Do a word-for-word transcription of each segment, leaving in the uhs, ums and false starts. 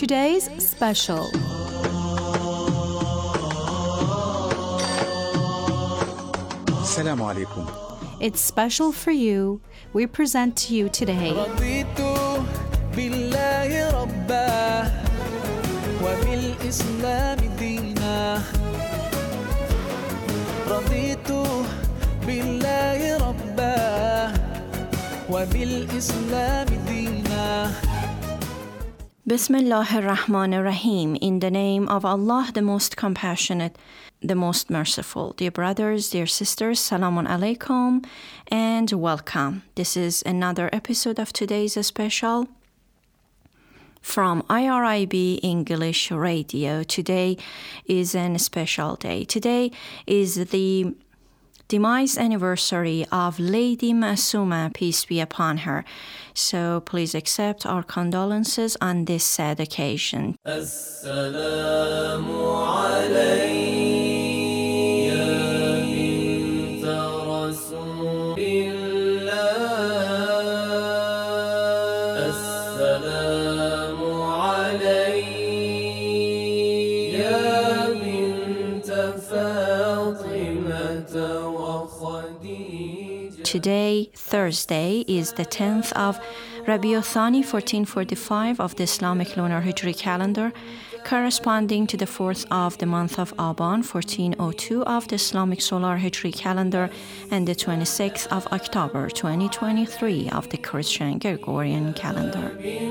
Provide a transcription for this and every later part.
Today's special. Assalamu alaikum. It's special for you. We present to you today رضيت بالله ربا وبالإسلام دينا رضيت بالله ربا وبالإسلام دينا Bismillah ar-Rahman ar-Rahim. In the name of Allah, the most compassionate, the most merciful. Dear brothers, dear sisters, Salamun alaikum and welcome. This is another episode of today's special from I R I B English Radio. Today is a special day. Today is the demise anniversary of Lady Masuma, peace be upon her. So please accept our condolences on this sad occasion. Assalamu alayhi ya binta Rasulillah. Assalamu alayhi ya binta Fatimata wa Khadija. Today, Thursday, is the tenth of Rabiul Thani, fourteen forty-five of the Islamic lunar Hijri calendar, corresponding to the fourth of the month of Aban, fourteen oh two of the Islamic solar Hijri calendar, and the twenty-sixth of October, twenty twenty-three of the Christian Gregorian calendar.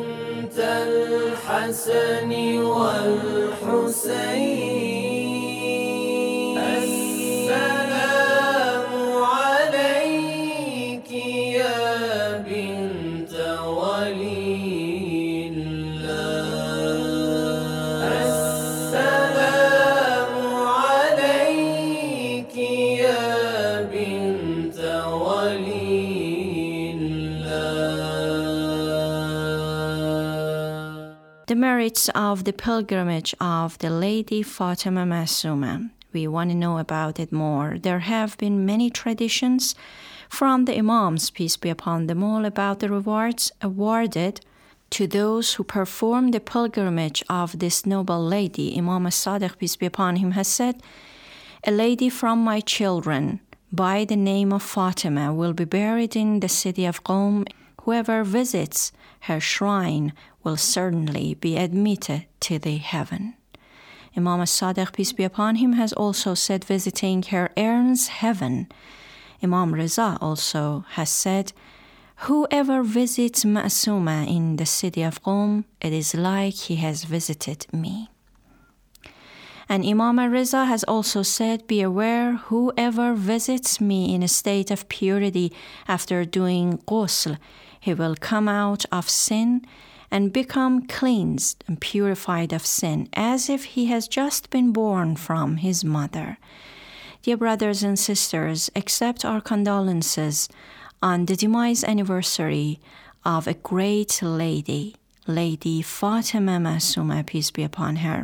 The merits of the pilgrimage of the Lady Fatima Masuma. We want to know about it more. There have been many traditions from the Imams, peace be upon them all, about the rewards awarded to those who perform the pilgrimage of this noble lady. Imam as-Sadiq, peace be upon him, has said, "A lady from my children by the name of Fatima will be buried in the city of Qom. Whoever visits her shrine will certainly be admitted to the heaven." Imam as-Sadiq, peace be upon him, has also said visiting her earns heaven. Imam Riza also has said, "Whoever visits Ma'suma in the city of Qom, it is like he has visited me." And Imam Riza has also said, "Be aware, whoever visits me in a state of purity after doing ghusl, he will come out of sin and become cleansed and purified of sin, as if he has just been born from his mother." Dear brothers and sisters, accept our condolences on the demise anniversary of a great lady, Lady Fatima Masuma, peace be upon her.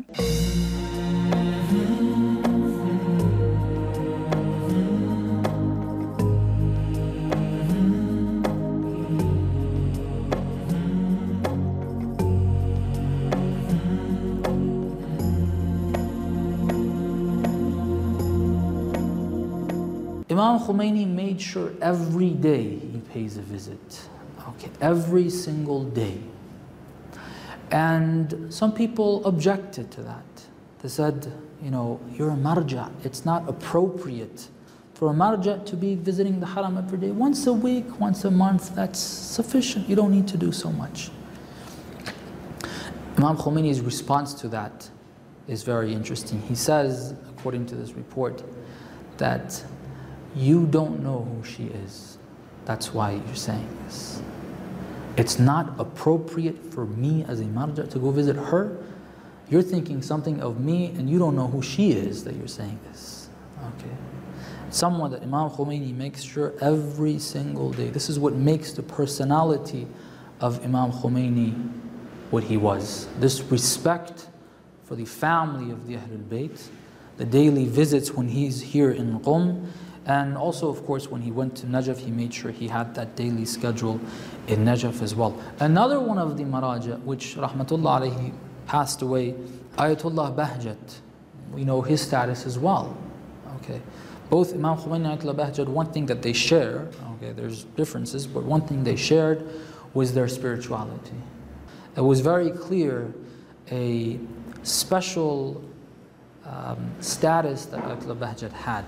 Imam Khomeini made sure every day he pays a visit, okay, every single day. And some people objected to that. They said, you know, you're a marja, it's not appropriate for a marja to be visiting the haram every day. Once a week, once a month, that's sufficient. You don't need to do so much. Imam Khomeini's response to that is very interesting. He says, according to this report, that you don't know who she is. That's why you're saying this. It's not appropriate for me as a marja to go visit her. You're thinking something of me and you don't know who she is that you're saying this. Okay. Someone that Imam Khomeini makes sure every single day. This is what makes the personality of Imam Khomeini what he was. This respect for the family of the Ahlul Bayt, the daily visits when he's here in Qom, and also, of course, when he went to Najaf, he made sure he had that daily schedule in Najaf as well. Another one of the maraja, which Rahmatullah alayhi passed away. Ayatollah Bahjat, we know his status as well. Okay, both Imam Khomeini and Ayatollah Bahjat, one thing that they share, okay, there's differences, but one thing they shared was their spirituality. It was very clear a special um, status that Ayatollah Bahjat had.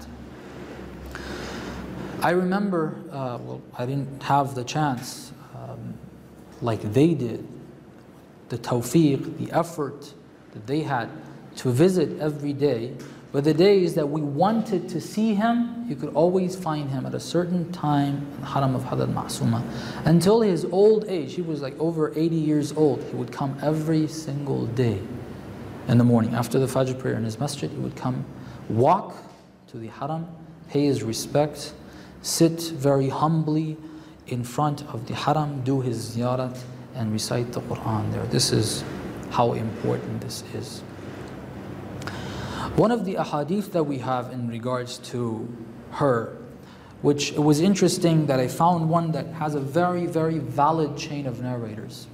I remember, uh, well, I didn't have the chance um, like they did, the tawfiq, the effort that they had to visit every day. But the days that we wanted to see him, you could always find him at a certain time in the haram of Hadrat Ma'suma. Until his old age, he was like over eighty years old, he would come every single day in the morning. After the Fajr prayer in his masjid, he would come, walk to the haram, pay his respect, sit very humbly in front of the haram, do his ziyarat, and recite the Quran there. This is how important this is. One of the ahadith that we have in regards to her, which it was interesting that I found one that has a very, very valid chain of narrators.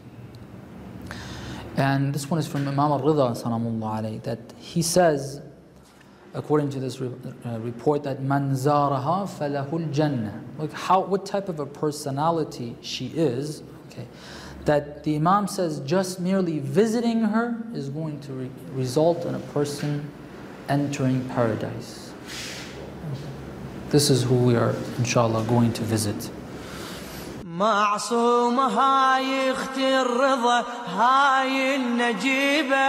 And this one is from Imam al-Rida, salamullah alayhi, that he says, according to this re uh, report, that man zaraha falahul jannah. Like how, what type of a personality she is, okay, that the Imam says just merely visiting her is going to re result in a person entering paradise. This is who we are, inshallah, going to visit. معصومة هاي اختي الرضا هاي النجيبة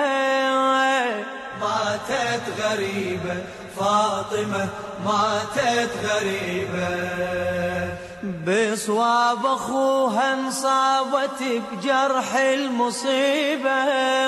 ماتت غريبة فاطمة ماتت غريبة بصواب اخوها انصابت بجرح المصيبة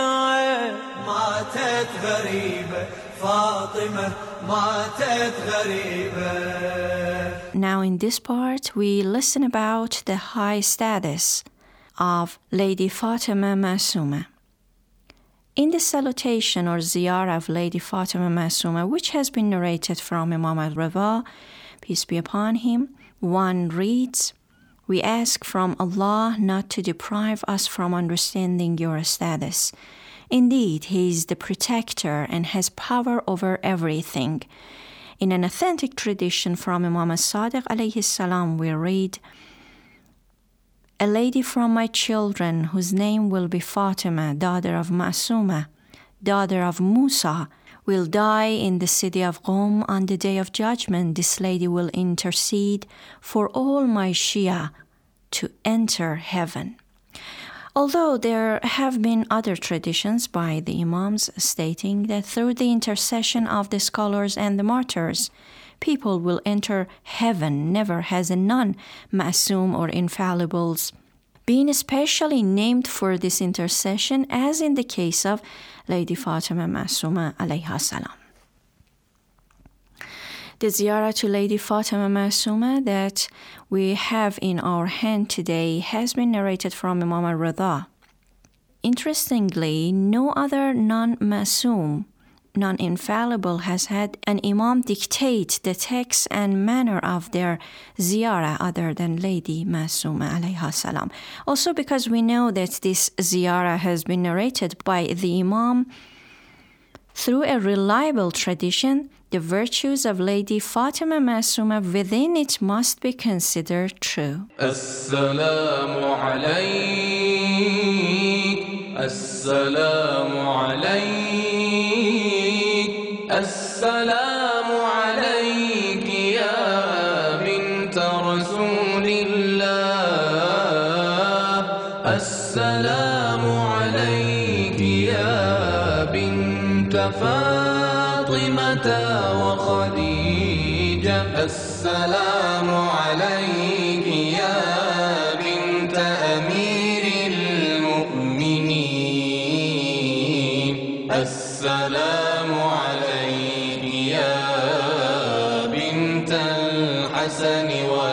ماتت غريبة فاطمة ماتت غريبة. Now in this part we listen about the high status of Lady Fatima Masuma. In the salutation or ziyarah of Lady Fatima Masuma, which has been narrated from Imam al-Rida, peace be upon him, one reads, "We ask from Allah not to deprive us from understanding your status. Indeed, He is the protector and has power over everything." In an authentic tradition from Imam as-Sadiq alayhi salam, we read, "A lady from my children, whose name will be Fatima, daughter of Masuma, daughter of Musa, will die in the city of Qom on the day of judgment. This lady will intercede for all my Shia to enter heaven." Although there have been other traditions by the Imams stating that through the intercession of the scholars and the martyrs, people will enter heaven, never has a non-Ma'soom or infallibles been especially named for this intercession, as in the case of Lady Fatima Masuma alayha salam. The ziyarah to Lady Fatima Masuma that we have in our hand today has been narrated from Imam al-Rida. Interestingly, no other non-Masum, non-infallible has had an Imam dictate the text and manner of their ziyarah other than Lady Masuma alayha salam. Also because we know that this ziyarah has been narrated by the Imam through a reliable tradition, the virtues of Lady Fatima Masuma within it must be considered true. Assalamu alayk, assalamu alayk, assalamu alayk ya bint Rasulillah, assalamu alayk ya bint فاطمة وخديجة السلام عليك يا بنت أمير المؤمنين السلام عليك يا بنت الحسن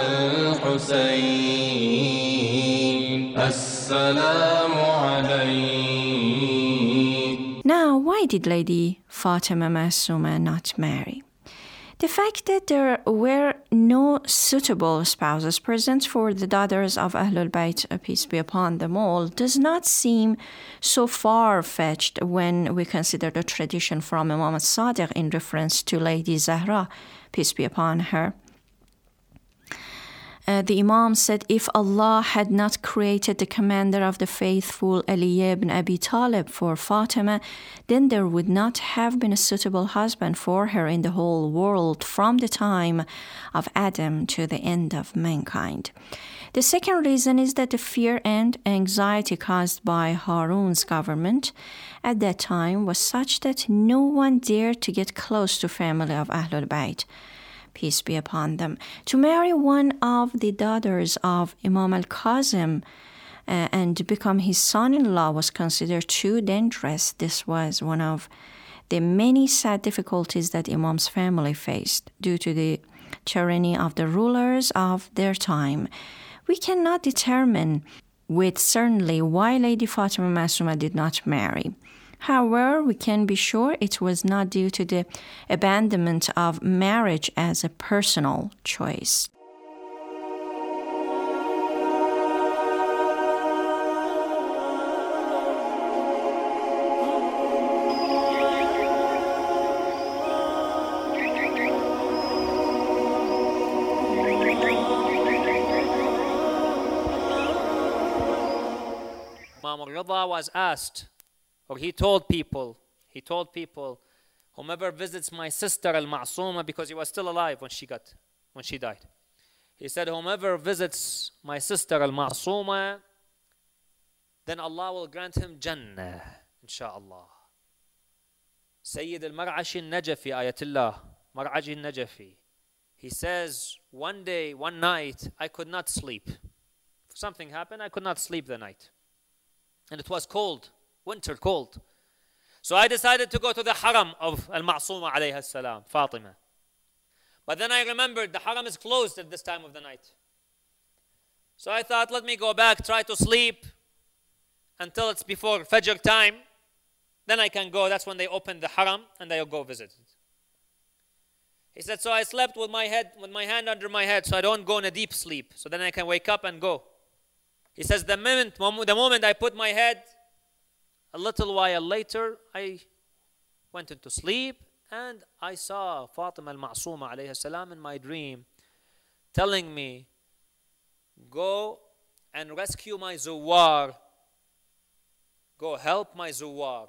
والحسين السلام عليك. Now, why did Lady Fatima Masuma not marry? The fact that there were no suitable spouses present for the daughters of Ahlul Bayt, peace be upon them all, does not seem so far-fetched when we consider the tradition from Imam al-Sadiq in reference to Lady Zahra, peace be upon her. Uh, the Imam said, if Allah had not created the commander of the faithful Ali ibn Abi Talib for Fatima, then there would not have been a suitable husband for her in the whole world from the time of Adam to the end of mankind. The second reason is that the fear and anxiety caused by Harun's government at that time was such that no one dared to get close to family of Ahlul Bayt, peace be upon them. To marry one of the daughters of Imam al-Kazim uh, and become his son-in-law was considered too dangerous. This was one of the many sad difficulties that Imam's family faced due to the tyranny of the rulers of their time. We cannot determine with certainty why Lady Fatima Masuma did not marry. However, we can be sure it was not due to the abandonment of marriage as a personal choice. Imam al-Rida was asked, or he told people, he told people, whomever visits my sister al-Ma'suma, because he was still alive when she got, when she died. He said, whomever visits my sister al-Ma'suma, then Allah will grant him Jannah, insha'Allah. Sayyid al-Mar'ashi al-Najafi, ayatullah, Mar'aji al-Najafi. He says, one day, one night, I could not sleep. Something happened, I could not sleep the night. And it was cold. Winter cold. So I decided to go to the haram of Al-Ma'suma alayha salam, Fatima. But then I remembered the haram is closed at this time of the night. So I thought, let me go back, try to sleep until it's before Fajr time. Then I can go. That's when they open the haram and I'll go visit it. He said, so I slept with my head, with my hand under my head so I don't go in a deep sleep. So then I can wake up and go. He says, the moment, the moment I put my head, a little while later, I went into sleep and I saw Fatima al-Ma'suma alayha salam in my dream telling me, go and rescue my Zuwar. Go help my Zuwar.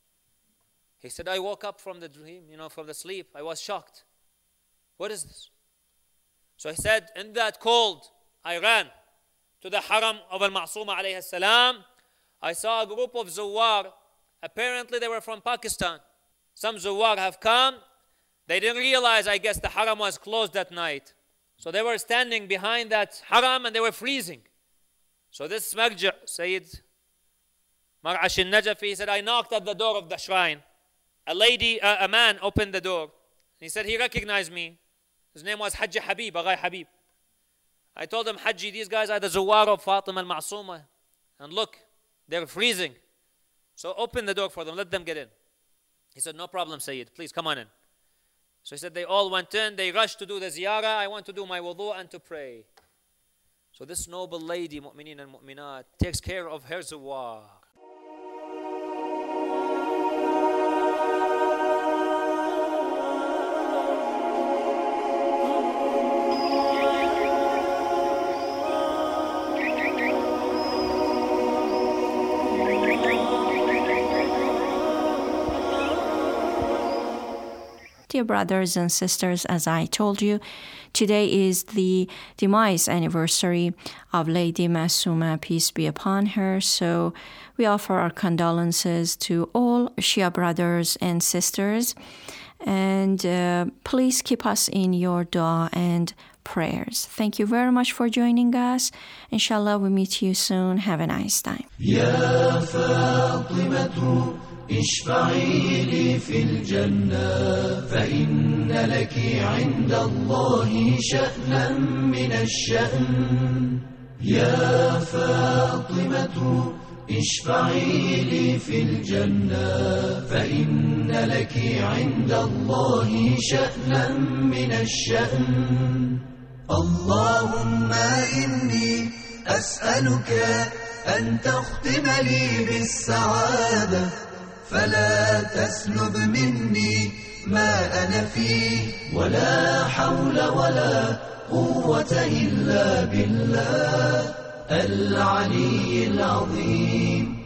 He said, I woke up from the dream, you know, from the sleep. I was shocked. What is this? So he said, in that cold, I ran to the haram of al-Ma'suma alayha salam. I saw a group of Zuwar. Apparently they were from Pakistan. Some Zuwar have come. They didn't realize, I guess, the haram was closed that night. So they were standing behind that haram and they were freezing. So this Marja, Sayyid Mar'ash al-Najafi, he said, I knocked at the door of the shrine. A lady, uh, a man opened the door. He said he recognized me. His name was Hajji Habib, Aghay Habib. I told him, Hajji, these guys are the Zuwar of Fatima al-Ma'suma. And look, they're freezing. So open the door for them, let them get in. He said, no problem, Sayyid, please come on in. So he said, they all went in, they rushed to do the ziyarah. I want to do my wudu and to pray. So this noble lady, mu'mineen and mu'minat, takes care of her Zuwar. Dear brothers and sisters, as I told you, today is the demise anniversary of Lady Masuma, peace be upon her. So we offer our condolences to all Shia brothers and sisters. And uh, please keep us in your dua and prayers. Thank you very much for joining us. Inshallah, we meet you soon. Have a nice time. يا فاطمة اشفعي لي في الجنة فإن لك عند الله شأنا من الشأن يا فاطمة اشفعي لي في الجنة فإن لك عند الله شأنا من الشأن. اللهم إني أسألك أن تختم لي بالسعادة فلا تسلب مني ما أنا فيه ولا حول ولا قوة إلا بالله العلي العظيم.